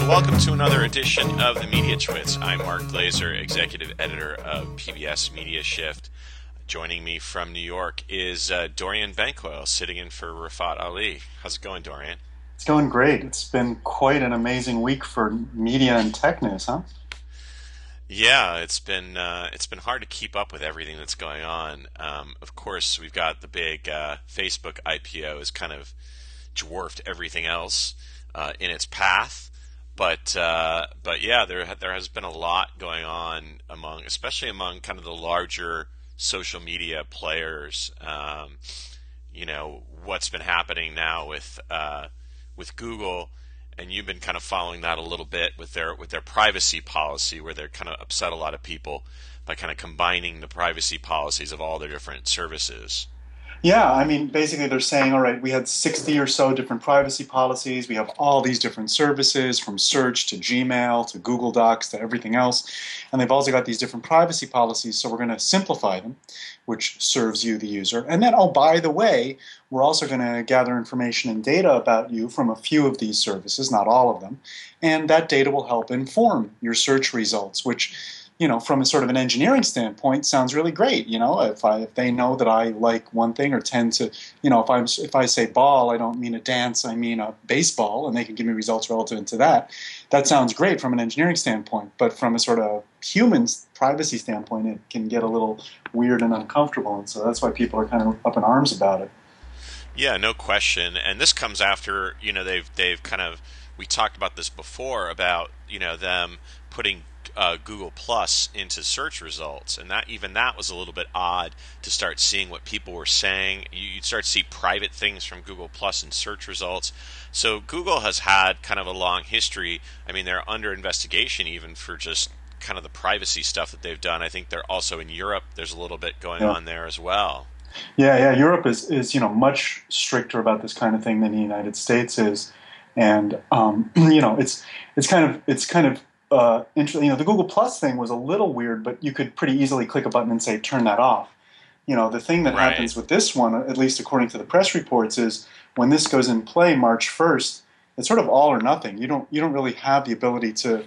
So welcome to another edition of the Media Twits. I'm Mark Glazer, Executive Editor of PBS Media Shift. Joining me from New York is Dorian Banquo, sitting in for Rafat Ali. How's it going, Dorian? It's going great. It's been quite an amazing week for media and tech news, huh? Yeah, it's been hard to keep up with everything that's going on. Of course, we've got the big Facebook IPO has kind of dwarfed everything else in its path. But yeah, there has been a lot going on especially among kind of the larger social media players. What's been happening now with Google, and you've been kind of following that a little bit with their privacy policy, where they're kind of upset a lot of people by kind of combining the privacy policies of all their different services. Yeah, I mean, basically they're saying, all right, we had 60 or so different privacy policies. We have all these different services, from search to Gmail to Google Docs to everything else. And they've also got these different privacy policies, so we're going to simplify them, which serves you, the user. And then, oh, by the way, we're also going to gather information and data about you from a few of these services, not all of them. And that data will help inform your search results, which, from a sort of an engineering standpoint, sounds really great. If they know that I like one thing or tend to, if I say ball, I don't mean a dance, I mean a baseball, and they can give me results relative to that. That sounds great from an engineering standpoint, but from a sort of human privacy standpoint, it can get a little weird and uncomfortable, and so that's why people are kind of up in arms about it. Yeah, no question. And this comes after, they've kind of, we talked about this before about, them putting Google Plus into search results, and that was a little bit odd to start seeing what people were saying. You'd start to see private things from Google Plus in search results. So Google has had kind of a long history. I mean, they're under investigation even for just kind of the privacy stuff that they've done. I think they're also in Europe. There's a little bit going on there as well. Yeah. Europe is much stricter about this kind of thing than the United States is, and it's kind of interesting. The Google Plus thing was a little weird, but you could pretty easily click a button and say turn that off. The thing that happens with this one, at least according to the press reports, is when this goes in play March 1st, it's sort of all or nothing. You don't really have the ability to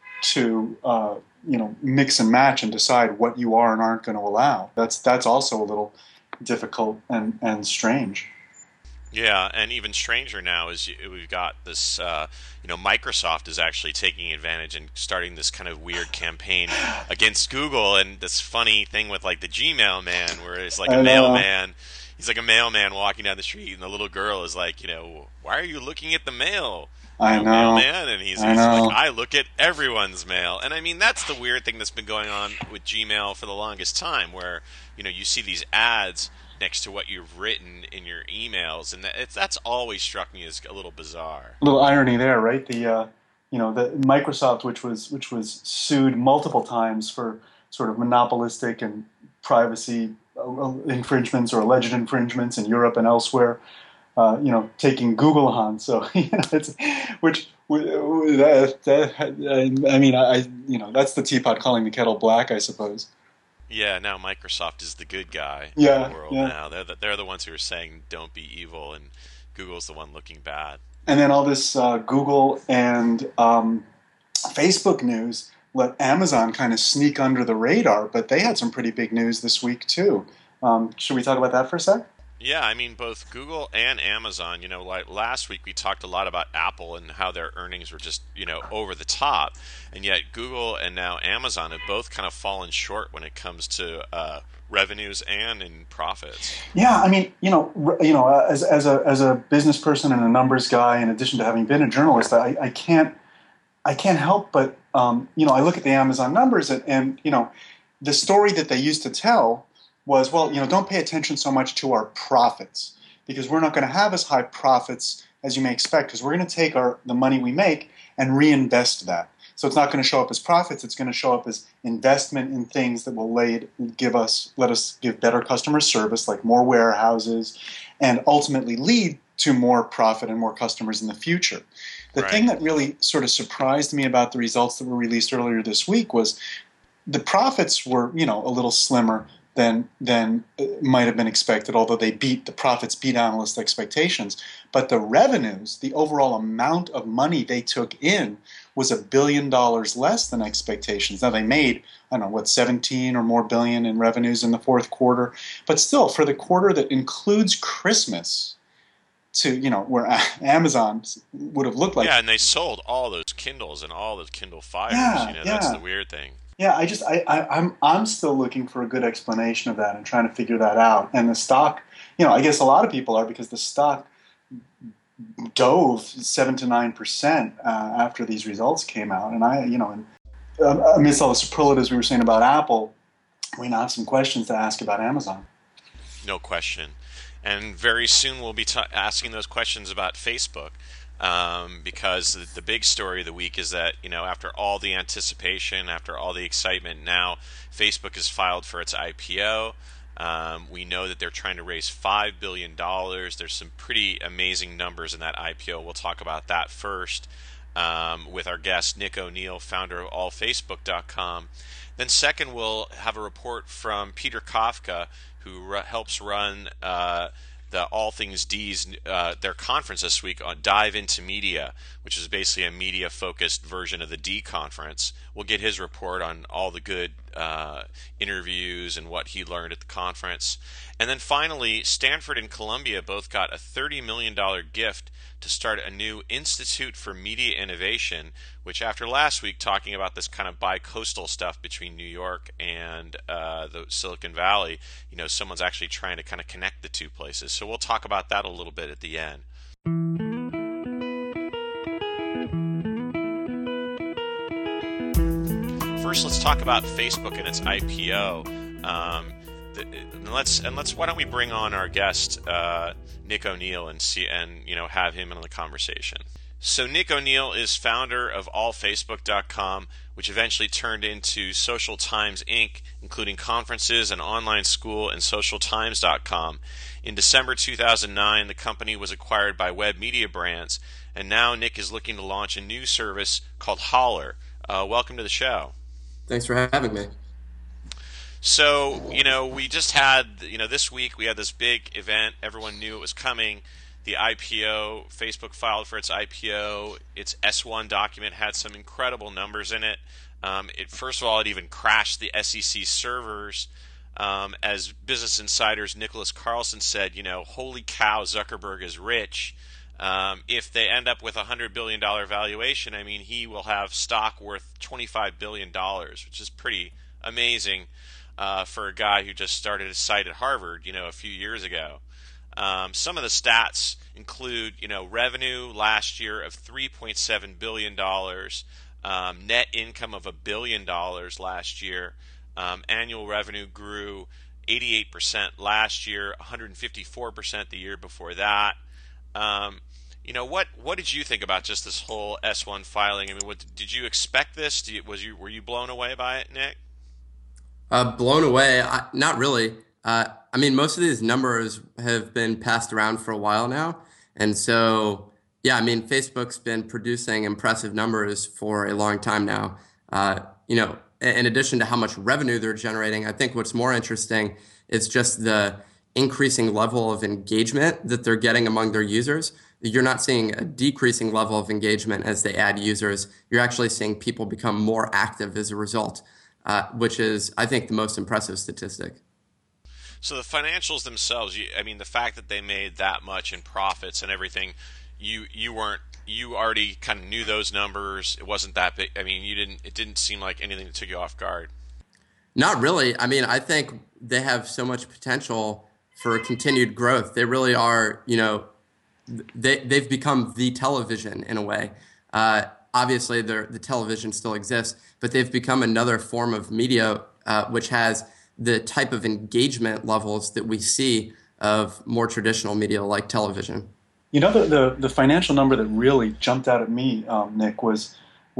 mix and match and decide what you are and aren't going to allow. That's also a little difficult and strange. Yeah, and even stranger now is we've got this, Microsoft is actually taking advantage and starting this kind of weird campaign against Google, and this funny thing with like the Gmail man, where it's like a mailman. He's like a mailman walking down the street, and the little girl is like, why are you looking at the mail? I know, mailman, and he's like, I look at everyone's mail. And I mean, that's the weird thing that's been going on with Gmail for the longest time, where you see these ads next to what you've written in your emails, and that's always struck me as a little bizarre. A little irony there, right? The Microsoft, which was sued multiple times for sort of monopolistic and privacy infringements or alleged infringements in Europe and elsewhere, taking Google on. So that's the teapot calling the kettle black, I suppose. Yeah, now Microsoft is the good guy in the world now. They're the ones who are saying don't be evil, and Google's the one looking bad. And then all this Google and Facebook news let Amazon kind of sneak under the radar, but they had some pretty big news this week too. Should we talk about that for a sec? Yeah, I mean, both Google and Amazon, like last week we talked a lot about Apple and how their earnings were just, over the top. And yet Google and now Amazon have both kind of fallen short when it comes to revenues and in profits. Yeah, I mean, as a business person and a numbers guy, in addition to having been a journalist, I can't help but, I look at the Amazon numbers and the story that they used to tell was, don't pay attention so much to our profits, because we're not going to have as high profits as you may expect, because we're going to take the money we make and reinvest that. So it's not going to show up as profits, it's going to show up as investment in things that will let us give better customer service, like more warehouses, and ultimately lead to more profit and more customers in the future. The thing that really sort of surprised me about the results that were released earlier this week was the profits were, a little slimmer, than might have been expected, although the profits beat analyst expectations. But the revenues, the overall amount of money they took in, was $1 billion less than expectations. Now they made, I don't know, what, 17 or more billion in revenues in the fourth quarter, but still, for the quarter that includes Christmas, where Amazon would have looked like. Yeah, and they sold all those Kindles and all those Kindle Fires. That's the weird thing. Yeah, I'm still looking for a good explanation of that and trying to figure that out. And the stock, I guess a lot of people are, because the stock dove 7 to 9% after these results came out. And amidst all the superlatives we were saying about Apple, we now have some questions to ask about Amazon. No question. And very soon we'll be asking those questions about Facebook. Because the big story of the week is that, after all the anticipation, after all the excitement, now Facebook has filed for its IPO. We know that they're trying to raise $5 billion. There's some pretty amazing numbers in that IPO. We'll talk about that first with our guest, Nick O'Neill, founder of allfacebook.com. Then second, we'll have a report from Peter Kafka, who helps run the All Things D's their conference this week on Dive Into Media, which is basically a media-focused version of the D conference. We'll get his report on all the good interviews and what he learned at the conference. And then finally, Stanford and Columbia both got a $30 million gift to start a new Institute for Media Innovation, which after last week talking about this kind of bi-coastal stuff between New York and the Silicon Valley, someone's actually trying to kind of connect the two places. So we'll talk about that a little bit at the end. First, let's talk about Facebook and its IPO. Why don't we bring on our guest, Nick O'Neill, and have him in the conversation. So Nick O'Neill is founder of allfacebook.com, which eventually turned into Social Times Inc., including conferences, an online school, and socialtimes.com. In December 2009, the company was acquired by Web Media Brands, and now Nick is looking to launch a new service called Holler. Welcome to the show. Thanks for having me. So, we just had, this week we had this big event. Everyone knew it was coming. The IPO, Facebook filed for its IPO. Its S1 document had some incredible numbers in it. First of all, it even crashed the SEC servers. As Business Insider's Nicholas Carlson said, holy cow, Zuckerberg is rich. If they end up with a $100 billion valuation, he will have stock worth $25 billion, which is pretty amazing for a guy who just started his site at Harvard, a few years ago. Some of the stats include, revenue last year of $3.7 billion, net income of $1 billion last year. Annual revenue grew 88% last year, 154% the year before that. What did you think about just this whole S1 filing? Did you expect this? Were you blown away by it, Nick? Blown away? Not really. Most of these numbers have been passed around for a while now. And so, Facebook's been producing impressive numbers for a long time now. In addition to how much revenue they're generating, I think what's more interesting is just the increasing level of engagement that they're getting among their users. You're not seeing a decreasing level of engagement as they add users. You're actually seeing people become more active as a result, which is, I think, the most impressive statistic. So the financials themselves, the fact that they made that much in profits and everything, you already kind of knew those numbers. It wasn't that big. It didn't seem like anything that took you off guard. Not really. I think they have so much potential for continued growth. They really are, they've become the television in a way. Obviously, the television still exists, but they've become another form of media which has the type of engagement levels that we see of more traditional media like television. The financial number that really jumped out at me, Nick, was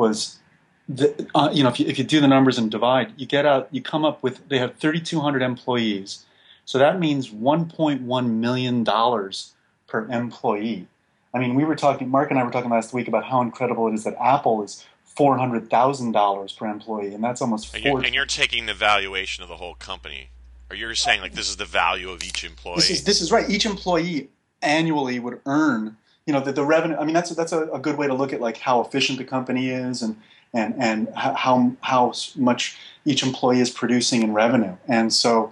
if you do the numbers and divide, you come up with, they have 3,200 employees, so that means $1.1 million per employee. We were talking, Mark and I were talking last week about how incredible it is that Apple is $400,000 per employee, and that's almost And you're taking the valuation of the whole company. Or you're saying like this is the value of each employee? This is right. Each employee annually would earn, the revenue. I mean, that's a good way to look at like how efficient the company is and how much each employee is producing in revenue. And so,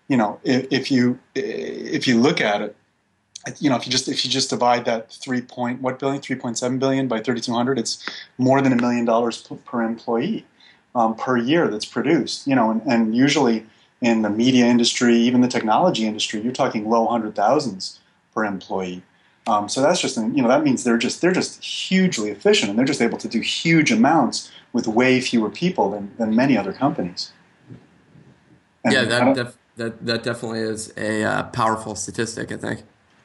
if you look at it, if you just divide that 3.7 billion by 3,200, it's more than $1 million per employee per year that's produced. And usually in the media industry, even the technology industry, you're talking low hundred thousands per employee. So that's just that means they're just hugely efficient, and they're just able to do huge amounts with way fewer people than many other companies. And Yeah, that definitely is a powerful statistic, I think.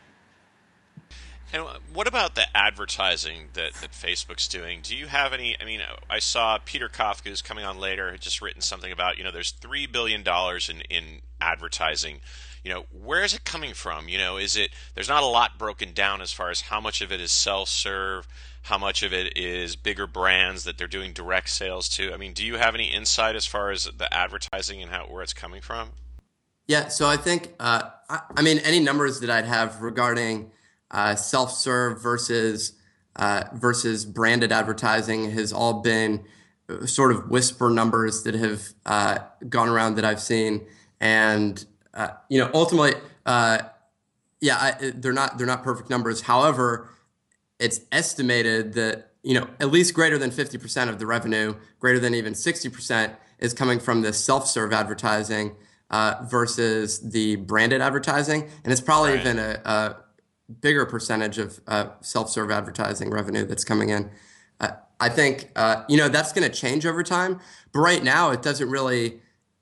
And what about the advertising that Facebook's doing? Do you have any? I mean, I saw Peter Kafka, who's coming on later, had just written something about, there's $3 billion in advertising. Where is it coming from? There's not a lot broken down as far as how much of it is self-serve, how much of it is bigger brands that they're doing direct sales to. I mean, do you have any insight as far as the advertising and where it's coming from? Yeah, so I think, I mean, any numbers that I'd have regarding self-serve versus branded advertising has all been sort of whisper numbers that have gone around that I've seen, and ultimately, they're not perfect numbers. However, it's estimated that at least greater than 50% of the revenue, greater than even 60%, is coming from the self-serve advertising versus the branded advertising, and it's probably even a bigger percentage of self-serve advertising revenue that's coming in. I think that's going to change over time, but right now it doesn't really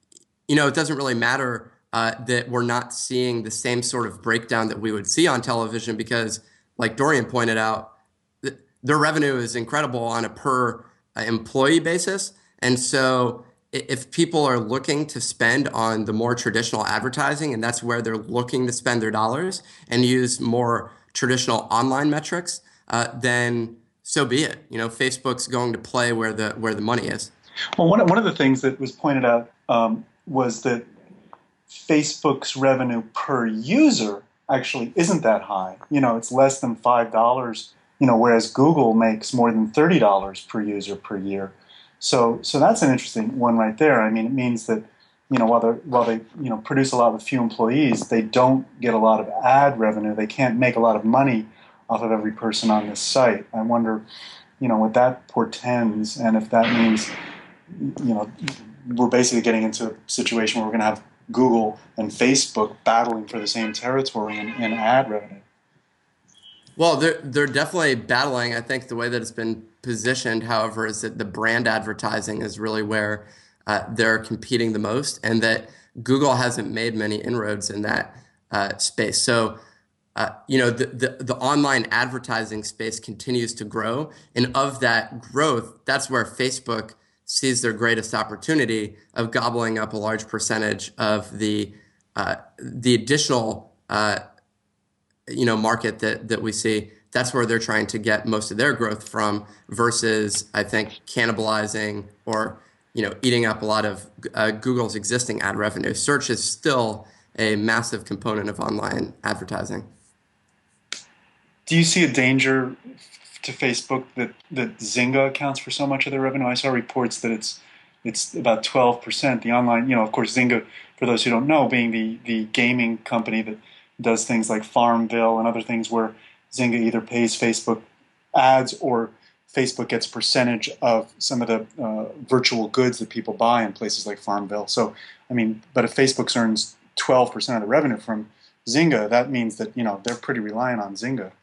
matter that we're not seeing the same sort of breakdown that we would see on television, because, like Dorian pointed out, their revenue is incredible on a per employee basis, and so if people are looking to spend on the more traditional advertising, and that's where they're looking to spend their dollars and use more traditional online metrics, then so be it. Facebook's going to play where the money is. Well, one of the things that was pointed out was that Facebook's revenue per user actually isn't that high. It's less than $5. Whereas Google makes more than $30 per user per year. So that's an interesting one right there. I mean, it means that while they produce a lot with few employees, they don't get a lot of ad revenue. They can't make a lot of money off of every person on this site. I wonder, what that portends, and if that means, we're basically getting into a situation where we're going to have Google and Facebook battling for the same territory in ad revenue. Well, they're definitely battling. I think the way that it's been positioned, however, is that the brand advertising is really where they're competing the most, and that Google hasn't made many inroads in that space. So, the online advertising space continues to grow, and of that growth, that's where Facebook sees their greatest opportunity of gobbling up a large percentage of the additional market that we see. That's where they're trying to get most of their growth from, versus, I think, cannibalizing or eating up a lot of Google's existing ad revenue. Search is still a massive component of online advertising. Do you see a danger to Facebook that Zynga accounts for so much of their revenue? I saw reports that it's about 12%. The online, of course, Zynga, for those who don't know, being the gaming company that does things like Farmville and other things where Zynga either pays Facebook ads or Facebook gets a percentage of some of the virtual goods that people buy in places like Farmville. So, I mean, but if Facebook earns 12% of the revenue from Zynga, that means that, they're pretty reliant on Zynga.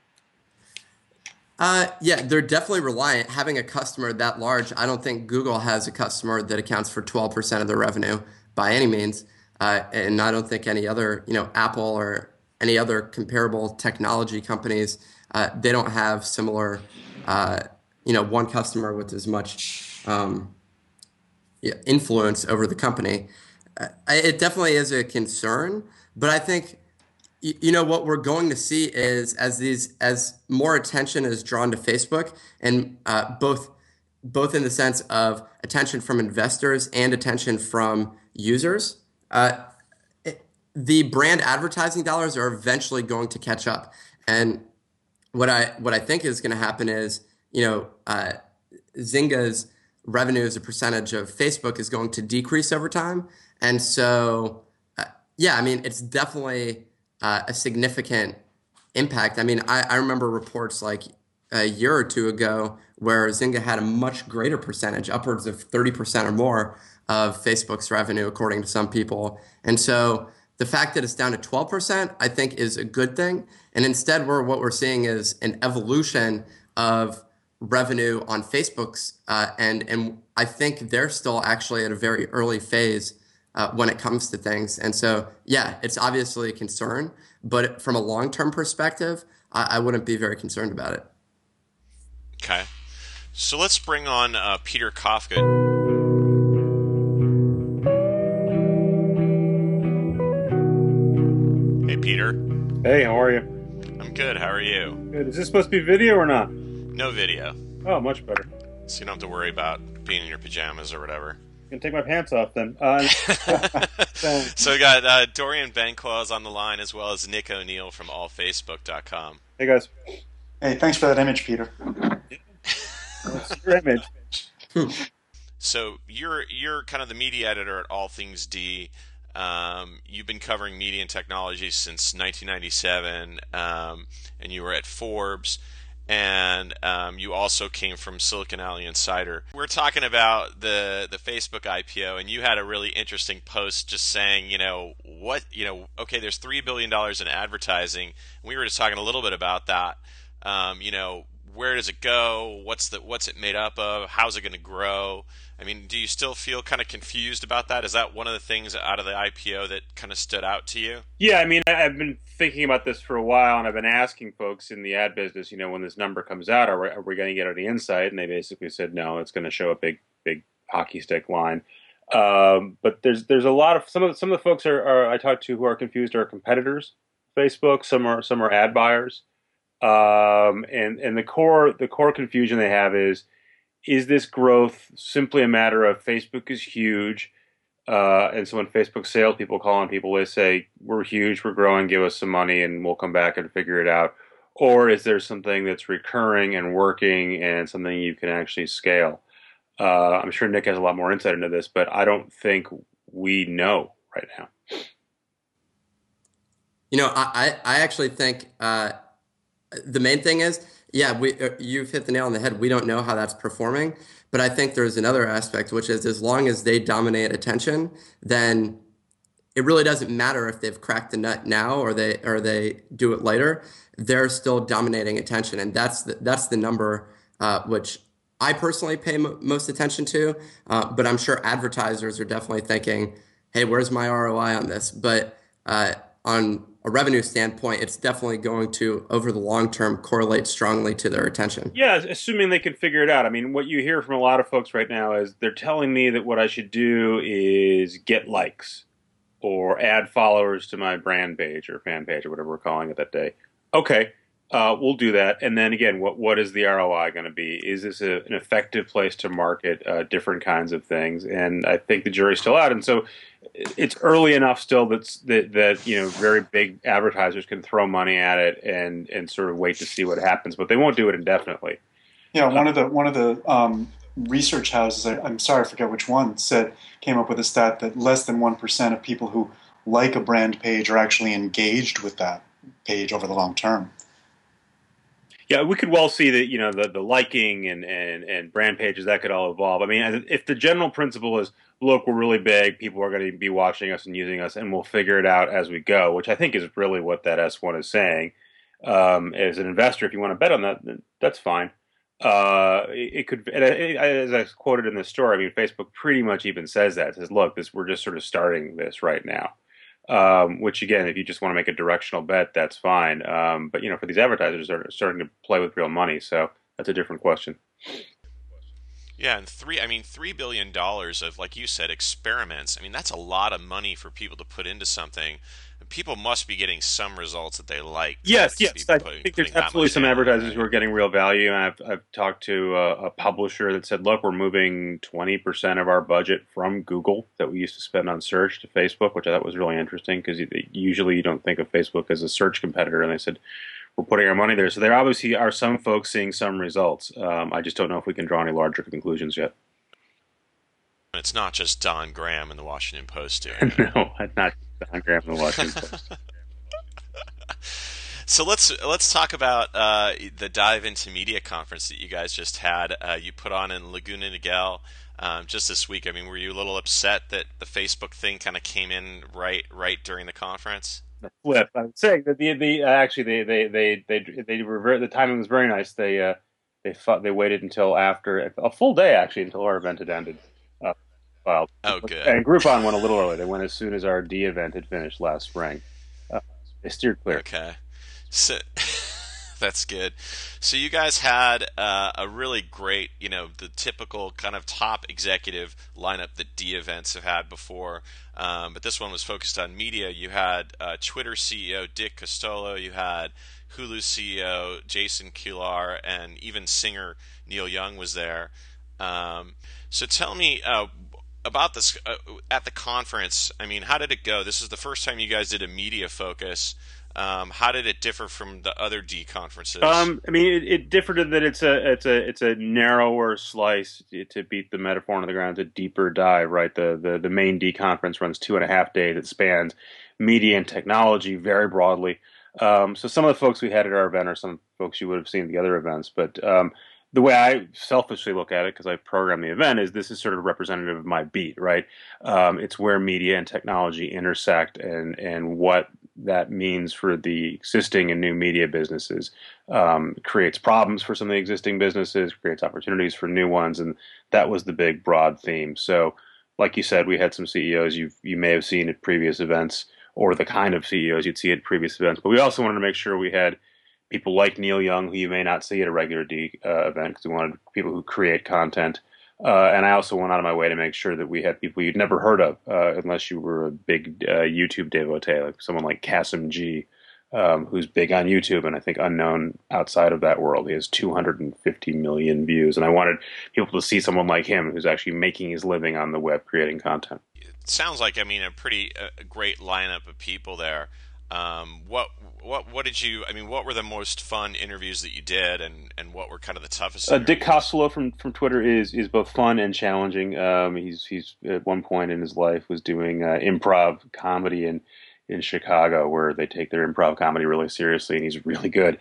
Yeah, they're definitely reliant. Having a customer that large, I don't think Google has a customer that accounts for 12% of their revenue by any means. And I don't think any other, Apple or any other comparable technology companies, they don't have similar, one customer with as much influence over the company. It definitely is a concern, but I think what we're going to see is as more attention is drawn to Facebook, and both in the sense of attention from investors and attention from users, the brand advertising dollars are eventually going to catch up. And what I think is going to happen is, Zynga's revenue as a percentage of Facebook is going to decrease over time. And so, yeah, I mean, it's definitely a significant impact. I mean, I remember reports like a year or two ago where Zynga had a much greater percentage, upwards of 30% or more of Facebook's revenue, according to some people. And so the fact that it's down to 12%, I think is a good thing. And instead, what we're seeing is an evolution of revenue on Facebook's and I think they're still actually at a very early phase when it comes to things. And so, yeah, it's obviously a concern, but from a long-term perspective, I wouldn't be very concerned about it. Okay. So let's bring on Peter Kafka. Hey, Peter. Hey, how are you? I'm good. How are you? Good. Is this supposed to be video or not? No video. Oh, much better. So you don't have to worry about being in your pajamas or whatever. I'm gonna take my pants off then. So we got Dorian Benclaws on the line as well as Nick O'Neill from allfacebook.com. Hey guys. Hey, thanks for that image, Peter. What's your image? So you're kind of the media editor at All Things D. You've been covering media and technology since 1997, and you were at Forbes, and you also came from Silicon Alley Insider. We're talking about the Facebook IPO, and you had a really interesting post just saying, okay, there's $3 billion in advertising. We were just talking a little bit about that. Where does it go? What's it made up of? How's it going to grow? I mean, do you still feel kind of confused about that? Is that one of the things out of the IPO that kind of stood out to you? Yeah, I mean, I've been thinking about this for a while, and I've been asking folks in the ad business, when this number comes out, are we going to get any insight? And they basically said, no, it's going to show a big hockey stick line. But there's a lot of some of the folks are I talked to who are confused are competitors, Facebook. Some are ad buyers. And the core confusion they have is this growth simply a matter of Facebook is huge, and so when Facebook salespeople call on people, they say we're huge, we're growing, give us some money, and we'll come back and figure it out, or is there something that's recurring and working and something you can actually scale? I'm sure Nick has a lot more insight into this, but I don't think we know right now. I actually think. The main thing is, yeah, you've hit the nail on the head. We don't know how that's performing, but I think there's another aspect, which is as long as they dominate attention, then it really doesn't matter if they've cracked the nut now or they do it later. They're still dominating attention, and that's the number which I personally pay most attention to. But I'm sure advertisers are definitely thinking, "Hey, where's my ROI on this?" But on a revenue standpoint, it's definitely going to, over the long term, correlate strongly to their attention. Yeah, assuming they can figure it out. I mean, what you hear from a lot of folks right now is they're telling me that what I should do is get likes or add followers to my brand page or fan page or whatever we're calling it that day. Okay, we'll do that. And then again, what is the ROI going to be? Is this an effective place to market different kinds of things? And I think the jury's still out. And so it's early enough still that very big advertisers can throw money at it and sort of wait to see what happens, but they won't do it indefinitely. Yeah, one of the research houses, I'm sorry, I forget which one, came up with a stat that less than 1% of people who like a brand page are actually engaged with that page over the long term. Yeah, we could well see that the liking and brand pages that could all evolve. I mean, if the general principle is, look, we're really big, people are going to be watching us and using us, and we'll figure it out as we go, which I think is really what that S1 is saying. As an investor, if you want to bet on that, then that's fine. It could, as I quoted in the story, I mean, Facebook pretty much even says that. It says, look, we're just sort of starting this right now. Which again, if you just want to make a directional bet, that's fine. But for these advertisers, they're starting to play with real money, so that's a different question. Yeah, and $3 billion of, like you said, experiments. I mean, that's a lot of money for people to put into something. People must be getting some results that they like Yes, to be yes. I think there's putting that absolutely much some in, advertisers who right? are getting real value, and I've talked to a publisher that said, "Look, we're moving 20% of our budget from Google that we used to spend on search to Facebook," which I thought was really interesting because usually you don't think of Facebook as a search competitor, and they said we're putting our money there. So there obviously are some folks seeing some results. I just don't know if we can draw any larger conclusions yet. It's not just Don Graham and the Washington Post doing it. No, not Don Graham in the Washington Post. So let's talk about the Dive into Media conference that you guys just had. You put on in Laguna Niguel just this week. I mean, were you a little upset that the Facebook thing kind of came in right during the conference? The flip. I would say that the actually they revert. The timing was very nice. They waited until after a full day actually until our event had ended. Uh, well, Oh, good. and Groupon went a little early. They went as soon as our D event had finished last spring. Uh, they steered clear. Okay. So that's good. So you guys had a really great, the typical kind of top executive lineup that D events have had before, but this one was focused on media. You had Twitter CEO Dick Costolo, you had Hulu CEO Jason Kilar, and even singer Neil Young was there. So tell me about this at the conference. I mean, how did it go? This is the first time you guys did a media focus. How did it differ from the other D conferences? I mean, it differed in that it's a narrower slice to beat the metaphor on the ground. It's a deeper dive, right? The main D conference runs 2.5 days. It spans media and technology very broadly. So some of the folks we had at our event are some folks you would have seen at the other events, but the way I selfishly look at it, because I program the event, is this is sort of representative of my beat, right? It's where media and technology intersect, and what that means for the existing and new media businesses. Creates problems for some of the existing businesses, creates opportunities for new ones, and that was the big broad theme. So, like you said, we had some CEOs you may have seen at previous events, or the kind of CEOs you'd see at previous events, but we also wanted to make sure we had people like Neil Young, who you may not see at a regular D event, because we wanted people who create content. And I also went out of my way to make sure that we had people you'd never heard of, unless you were a big YouTube devotee, like someone like Kasim G, who's big on YouTube and I think unknown outside of that world. He has 250 million views, and I wanted people to see someone like him who's actually making his living on the web creating content. It sounds like, I mean, a pretty great lineup of people there. What did you? I mean, what were the most fun interviews that you did, and what were kind of the toughest Dick interviews? Costolo from Twitter is both fun and challenging. He's at one point in his life was doing improv comedy in Chicago, where they take their improv comedy really seriously, and he's really good.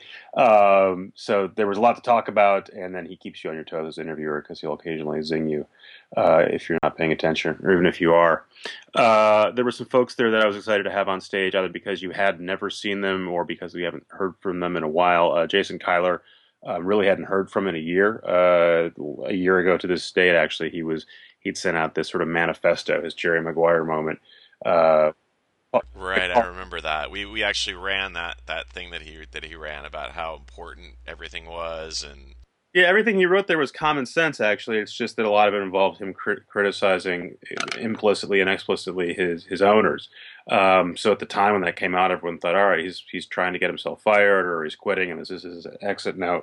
So there was a lot to talk about, and then he keeps you on your toes as interviewer because he'll occasionally zing you if you're not paying attention, or even if you are. There were some folks there that I was excited to have on stage, either because you had never seen them or because we haven't heard from them in a while. Jason Kyler, really hadn't heard from in a year. A year ago to this date, actually, he'd sent out this sort of manifesto, his Jerry Maguire moment. Uh, Right, I remember that. We actually ran that thing that he ran about how important everything was, and Yeah, everything he wrote there was common sense. Actually, it's just that a lot of it involved him criticizing implicitly and explicitly his owners. So at the time when that came out, everyone thought, "All right, he's trying to get himself fired, or he's quitting, and this is his exit note."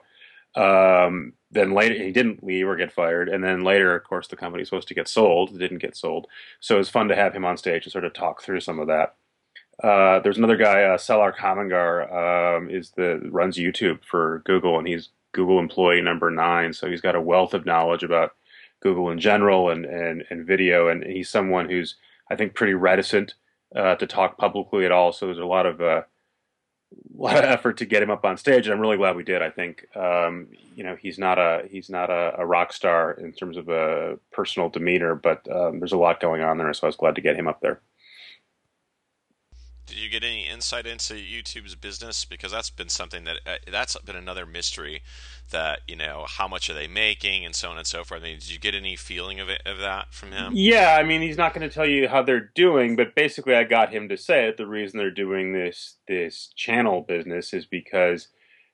Then later, he didn't leave or get fired, and then later, of course, the company's supposed to get sold. It didn't get sold, so it was fun to have him on stage and sort of talk through some of that. There's another guy, Salar Kamangar, runs YouTube for Google, and he's Google employee number 9. So he's got a wealth of knowledge about Google in general and video, and he's someone who's I think pretty reticent to talk publicly at all. So there's a lot of effort to get him up on stage, and I'm really glad we did. I think he's not a rock star in terms of a personal demeanor, but there's a lot going on there, so I was glad to get him up there. did you get any insight into YouTube's business? Because that's been something that's been another mystery. That how much are they making, and so on and so forth. I mean, did you get any feeling of that from him? Yeah, I mean, he's not going to tell you how they're doing, but basically, I got him to say it. The reason they're doing this channel business is because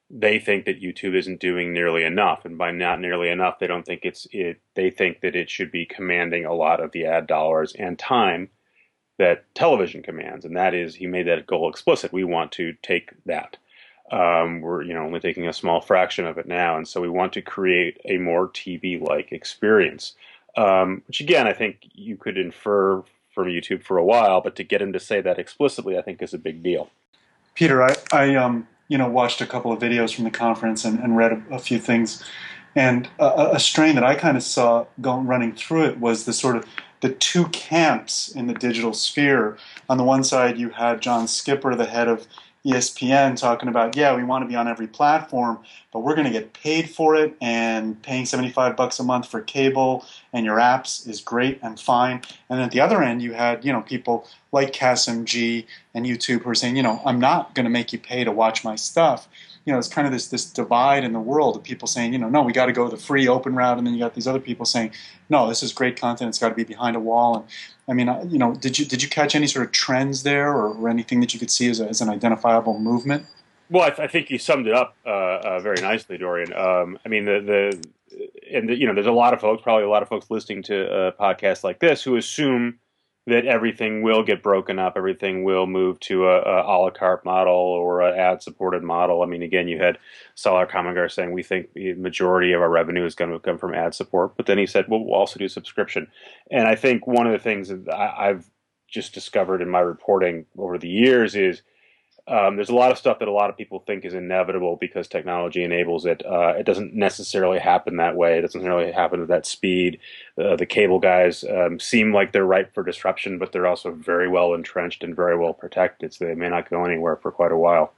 they think that YouTube isn't doing nearly enough, and by not nearly enough, they don't think They think that it should be commanding a lot of the ad dollars and time that television commands, and that is, he made that goal explicit. We want to take that. We're only taking a small fraction of it now, and so we want to create a more TV-like experience. Which again, I think you could infer from YouTube for a while, but to get him to say that explicitly, I think is a big deal. Peter, I watched a couple of videos from the conference and read a few things, and a strain that I kind of saw running through it was the two camps in the digital sphere. On the one side, you had John Skipper, the head of ESPN, talking about, yeah, we want to be on every platform, but we're going to get paid for it, and paying $75 a month for cable and your apps is great and fine. And at the other end, you had, people like CasMG and YouTube who are saying, I'm not going to make you pay to watch my stuff. It's kind of this divide in the world of people saying, no, we got to go the free open route, and then you got these other people saying, no, this is great content, it's got to be behind a wall. And I mean, did you catch any sort of trends there, or anything that you could see as an identifiable movement? Well, I think you summed it up very nicely, Dorian. I mean, there's a lot of folks, probably a lot of folks listening to podcasts like this, who assume that everything will get broken up, everything will move to a la carte model or an ad-supported model. I mean, again, you had Salar Kamangar saying, we think the majority of our revenue is going to come from ad support, but then he said, well, we'll also do subscription. And I think one of the things that I've just discovered in my reporting over the years is there's a lot of stuff that a lot of people think is inevitable because technology enables it. It doesn't necessarily happen that way. It doesn't really happen at that speed. The cable guys seem like they're ripe for disruption, but they're also very well entrenched and very well protected, so they may not go anywhere for quite a while.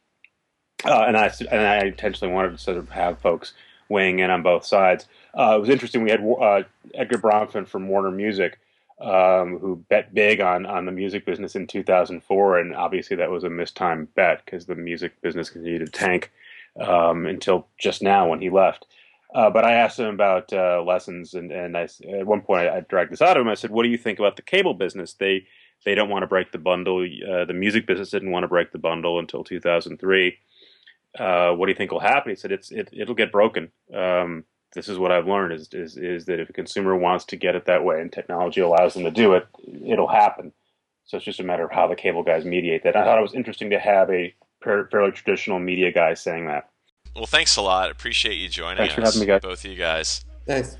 And I intentionally wanted to sort of have folks weighing in on both sides. It was interesting. We had Edgar Bronfman from Warner Music, who bet big on the music business in 2004, and obviously that was a mistimed bet because the music business continued to tank until just now when he left. But I asked him about lessons, and at one point I dragged this out of him. I said, "What do you think about the cable business? They don't want to break the bundle. The music business didn't want to break the bundle until 2003. What do you think will happen?" He said, "It'll get broken." This is what I've learned is that if a consumer wants to get it that way and technology allows them to do it, it'll happen. So it's just a matter of how the cable guys mediate that. I thought it was interesting to have a fairly traditional media guy saying that. Well, thanks a lot. Appreciate you joining us. Thanks for having me, guys. Both of you guys. Thanks.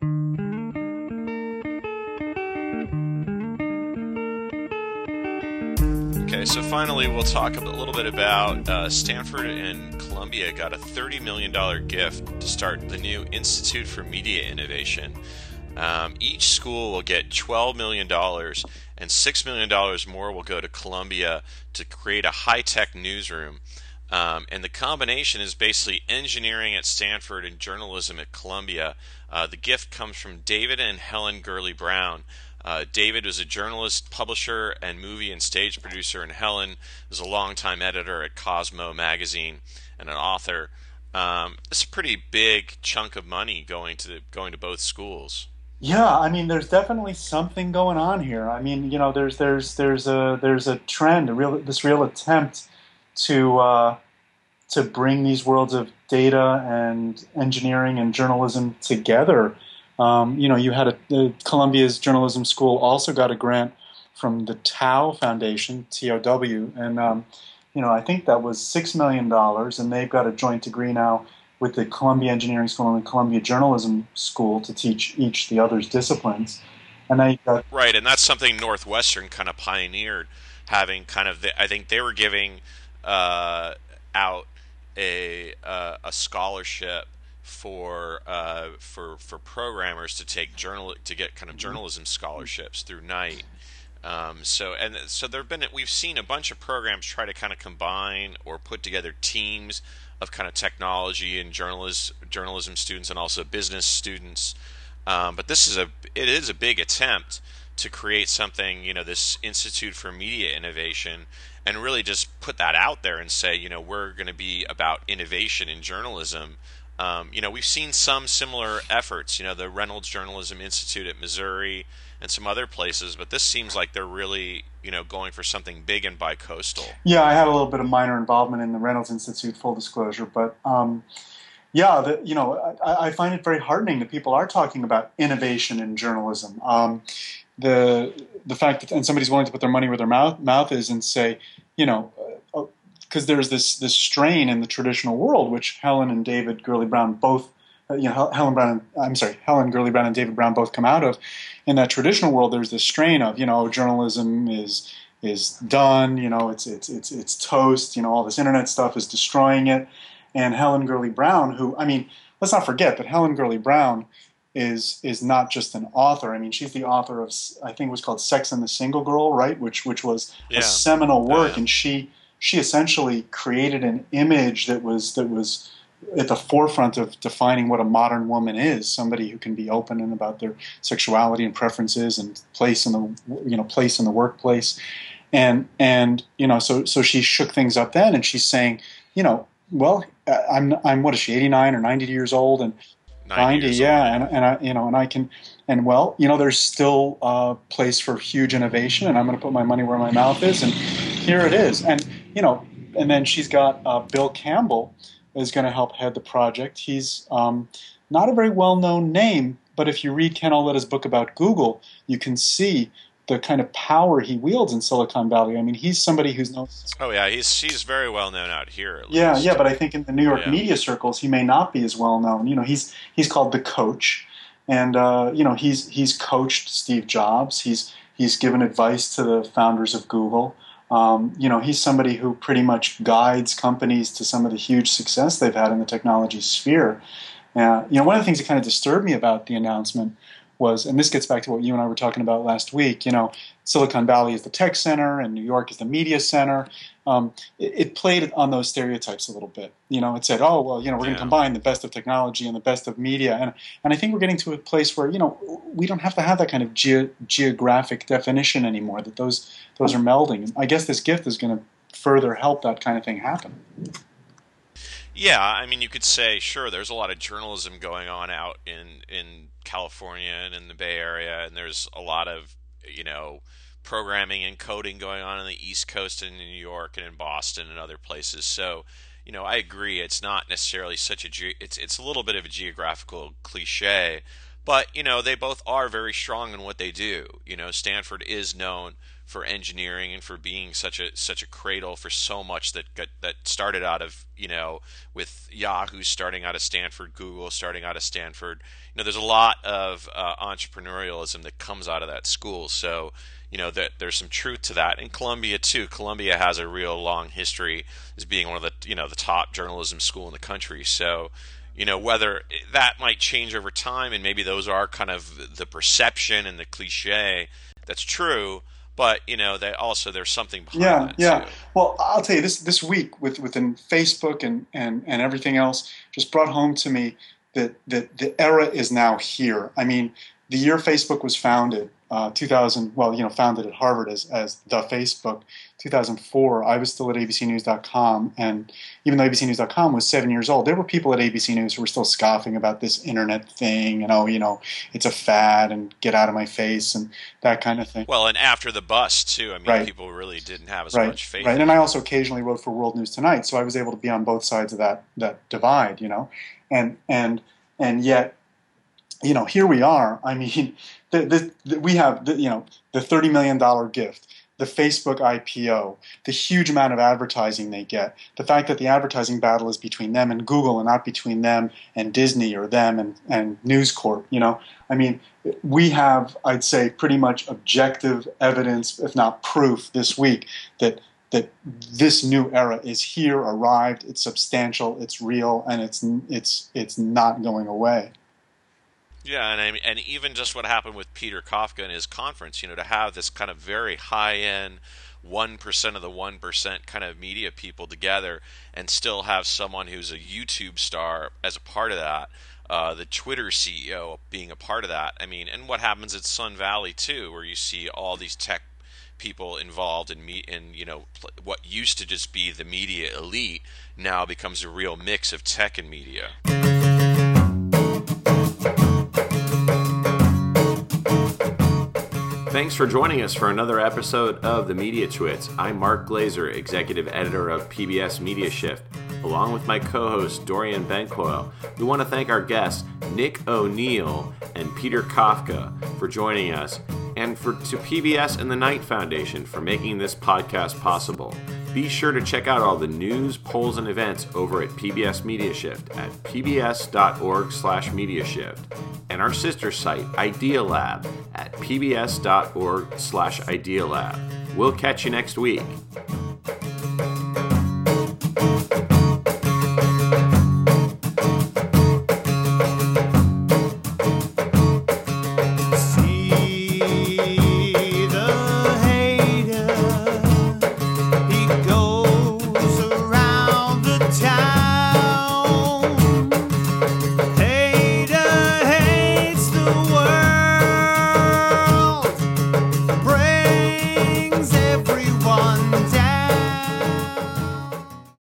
Okay, so finally we'll talk a little bit about Stanford and Columbia got a $30 million gift to start the new Institute for Media Innovation. Each school will get $12 million, and $6 million more will go to Columbia to create a high-tech newsroom. And the combination is basically engineering at Stanford and journalism at Columbia. The gift comes from David and Helen Gurley Brown. David was a journalist, publisher, and movie and stage producer, and Helen was a longtime editor at Cosmo magazine and an author. It's a pretty big chunk of money going to both schools. Yeah, I mean, there's definitely something going on here. I mean, there's a trend, this real attempt to bring these worlds of data and engineering and journalism together. You had Columbia's journalism school also got a grant from the Tau Foundation, TOW, and I think that was $6 million, and they've got a joint degree now with the Columbia Engineering School and the Columbia Journalism School to teach each the other's disciplines. And now you've got right, and that's something Northwestern kind of pioneered, having kind of I think they were giving out a scholarship for programmers to take to get kind of journalism scholarships through Knight. So we've seen a bunch of programs try to kind of combine or put together teams of kind of technology and journalism students and also business students. But it is a big attempt to create something, this Institute for Media Innovation, and really just put that out there and say, we're going to be about innovation in journalism. We've seen some similar efforts, the Reynolds Journalism Institute at Missouri and some other places, but this seems like they're really, going for something big and bi-coastal. Yeah, I had a little bit of minor involvement in the Reynolds Institute, full disclosure, but yeah, I find it very heartening that people are talking about innovation in journalism. The fact that and somebody's willing to put their money where their mouth is and say, you know, because there's this strain in the traditional world, which Helen and David Gurley Brown both, Helen Gurley Brown and David Brown both come out of. In that traditional world, there's this strain of, journalism is done, it's toast, all this internet stuff is destroying it. And Helen Gurley Brown, who, let's not forget that Helen Gurley Brown is not just an author. She's the author of, I think it was called Sex and the Single Girl, right? Which was a seminal work, and she essentially created an image that was at the forefront of defining what a modern woman is: somebody who can be open and about their sexuality and preferences and place in the workplace. And so she shook things up then, and she's saying, well, I'm what is she, 89 or 90 years old, and 90, yeah, and I can, and there's still a place for huge innovation, and I'm going to put my money where my mouth is, and here it is, and then she's got Bill Campbell is going to help head the project. He's not a very well-known name, but if you read Ken Auletta's book about Google, you can see the kind of power he wields in Silicon Valley. He's somebody who's known. Oh yeah, he's very well known out here. At yeah, least. Yeah, but I think in the New York media circles, he may not be as well known. He's called the coach, and he's coached Steve Jobs. He's given advice to the founders of Google. He's somebody who pretty much guides companies to some of the huge success they've had in the technology sphere. One of the things that kind of disturbed me about the announcement was, and this gets back to what you and I were talking about last week, Silicon Valley is the tech center and New York is the media center. It played on those stereotypes a little bit. It said, oh, well, we're going to combine the best of technology and the best of media. And I think we're getting to a place where, we don't have to have that kind of geographic definition anymore, that those are melding. And I guess this gift is going to further help that kind of thing happen. Yeah, you could say, sure, there's a lot of journalism going on out in California and in the Bay Area, and there's a lot of, programming and coding going on the East Coast and in New York and in Boston and other places. So, I agree, it's not necessarily it's a little bit of a geographical cliche, but, they both are very strong in what they do. Stanford is known for engineering and for being such a cradle for so much that started out of, with Yahoo starting out of Stanford, Google starting out of Stanford. There's a lot of entrepreneurialism that comes out of that school. So, that there's some truth to that. And Columbia too. Columbia has a real long history as being one of the the top journalism school in the country. So, whether that might change over time, and maybe those are kind of the perception and the cliche that's true. But there's something behind that too. Well, I'll tell you, this week within Facebook and everything else just brought home to me that the era is now here. The year Facebook was founded, 2000. Founded at Harvard as the Facebook, 2004. I was still at abcnews.com, and even though abcnews.com was 7 years old, there were people at ABC News who were still scoffing about this internet thing, and it's a fad, and get out of my face, and that kind of thing. Well, and after the bust too, right. People really didn't have as much faith. Right, and I also occasionally wrote for World News Tonight, so I was able to be on both sides of that divide, and yet. Here we are. We have the $30 million gift, the Facebook IPO, the huge amount of advertising they get, the fact that the advertising battle is between them and Google and not between them and Disney or them and News Corp. We have, I'd say, pretty much objective evidence, if not proof, this week that this new era is here, arrived, it's substantial, it's real, and it's not going away. Yeah, and even just what happened with Peter Kafka in his conference, to have this kind of very high-end 1% of the 1% kind of media people together and still have someone who's a YouTube star as a part of that, the Twitter CEO being a part of that. And what happens at Sun Valley too, where you see all these tech people involved in what used to just be the media elite now becomes a real mix of tech and media. Thanks for joining us for another episode of The Media Twits. I'm Mark Glazer, Executive Editor of PBS Media Shift. Along with my co-host, Dorian Bencoil, we want to thank our guests, Nick O'Neill and Peter Kafka, for joining us, and to PBS and the Knight Foundation for making this podcast possible. Be sure to check out all the news, polls, and events over at PBS Media Shift at pbs.org/mediashift, and our sister site, Idealab, at pbs.org/idealab. We'll catch you next week.